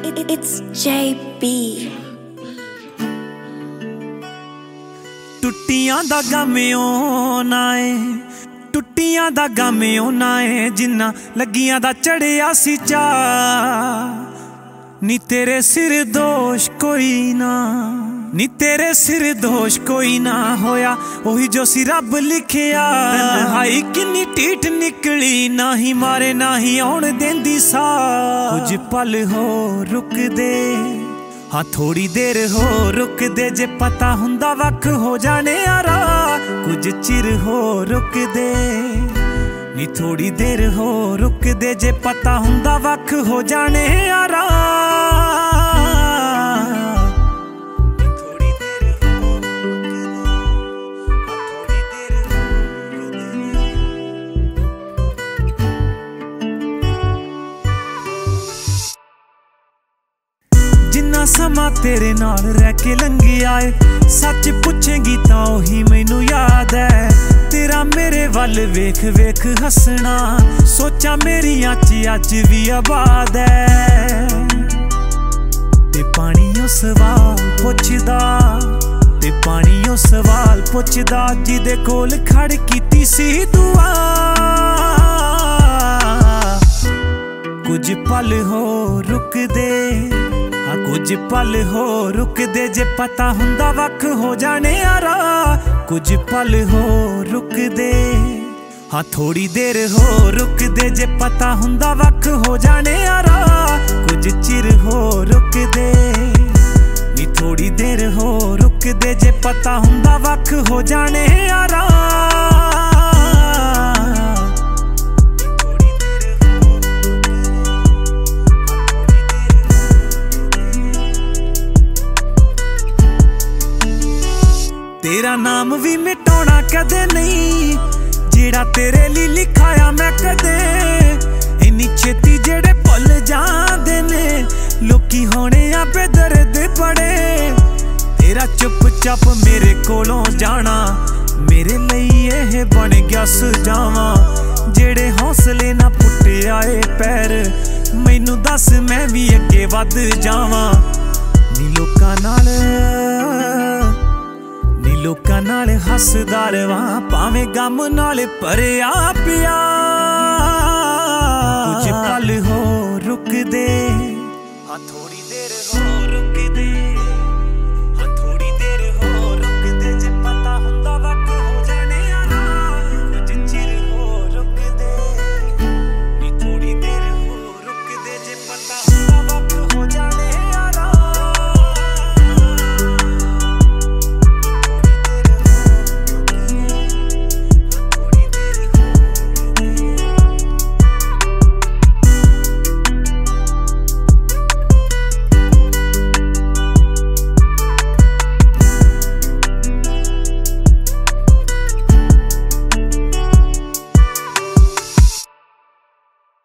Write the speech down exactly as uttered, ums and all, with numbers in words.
It's J B. टुट्टियां दा गम्यो ना ए टुट्टियां दा गम्यो ना ए जिन्ना लगियां दा चढ़िया सी चा नी तेरे सिर दोष कोई ना नी तेरे सिर दोष कोई ना होया ओही जो सी रब लिखिया हाई किन्नी टीठ निकली ना ही मारे ना ही आउण देंदी सा कुछ पल हो रुक दे हाँ थोड़ी देर हो रुक दे जे पता हुंदा वख हो जाने यारा कुछ चिर हो रुक दे नी थोड़ी देर हो रुक दे जे पता हुंदा वख हो जाने यारा जिन्ना समा तेरे नाल रह के लंघिया ए सच पुछेंगी तां ओही मैनू याद है तेरा मेरे वल वेख वेख हसना सोचा मेरियां च अज भी आबाद है ते पानी ओ सवाल पुछदा ते पानी ओ सवाल पुछदा जिदे कोल खड़ कीती सी दुआ कुछ पल हो रुक दे हाँ कुछ पल हो रुक दे जे पता हुंदा वख हो जाने यारा कुछ पल हो रुक दे हाँ थोड़ी देर हो रुक दे जे पता हुंदा वख हो जाने यारा कुछ चिर हो रुक दे नी थोड़ी देर हो रुक दे जे पता हुंदा वख हो जाने यारा तेरा नाम भी मिटाना कदे नहीं जेड़ा तेरे लिए लिखाया मैं कदे इन्नी छेती जेड़े भुल जांदे ने लोकी होने आ बेदर्द बड़े तेरा चुप चाप मेरे कोलों जाना मेरे लिए यह बन गया सजावा जेड़े हौसले ना पुट्टे आए पैर मैनू दस मैं भी अगे वध जावां नी लोकां नाल लोकां नाल हसदा रवां भावें गम नाल भरिया पिया कुछ पल हो रुक दे हाँ थोड़ी देर हो रुक दे